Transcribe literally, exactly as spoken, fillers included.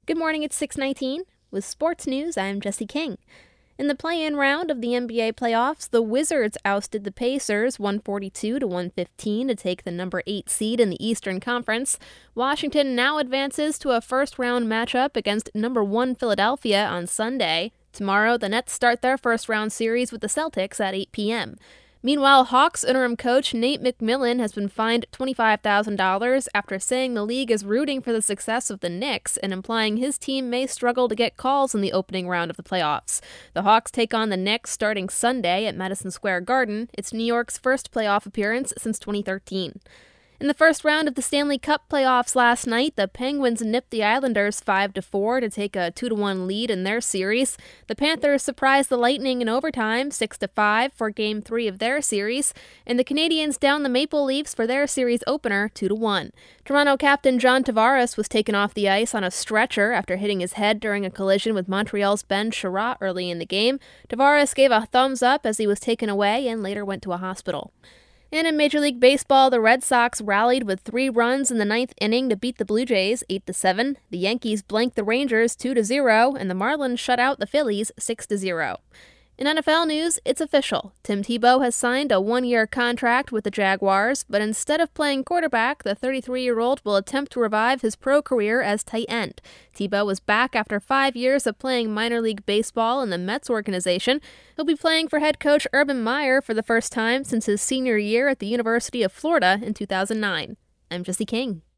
Good morning, it's six nineteen. With sports news, I'm Jesse King. In the play-in round of the N B A playoffs, the Wizards ousted the Pacers one forty-two to one fifteen to take the number eight seed in the Eastern Conference. Washington now advances to a first-round matchup against number one Philadelphia on Sunday. Tomorrow, the Nets start their first-round series with the Celtics at eight p.m. Meanwhile, Hawks interim coach Nate McMillan has been fined twenty-five thousand dollars after saying the league is rooting for the success of the Knicks and implying his team may struggle to get calls in the opening round of the playoffs. The Hawks take on the Knicks starting Sunday at Madison Square Garden. It's New York's first playoff appearance since twenty thirteen. In the first round of the Stanley Cup playoffs last night, the Penguins nipped the Islanders five to four to take a two to one lead in their series. The Panthers surprised the Lightning in overtime six to five for Game three of their series, and the Canadiens downed the Maple Leafs for their series opener two to one. Toronto captain John Tavares was taken off the ice on a stretcher after hitting his head during a collision with Montreal's Ben Chiarot early in the game. Tavares gave a thumbs up as he was taken away and later went to a hospital. And in Major League Baseball, the Red Sox rallied with three runs in the ninth inning to beat the Blue Jays eight to seven. The Yankees blanked the Rangers two to zero, and the Marlins shut out the Phillies six to zero. In N F L news, it's official. Tim Tebow has signed a one-year contract with the Jaguars, but instead of playing quarterback, the thirty-three-year-old will attempt to revive his pro career as tight end. Tebow is back after five years of playing minor league baseball in the Mets organization. He'll be playing for head coach Urban Meyer for the first time since his senior year at the University of Florida in two thousand nine. I'm Jesse King.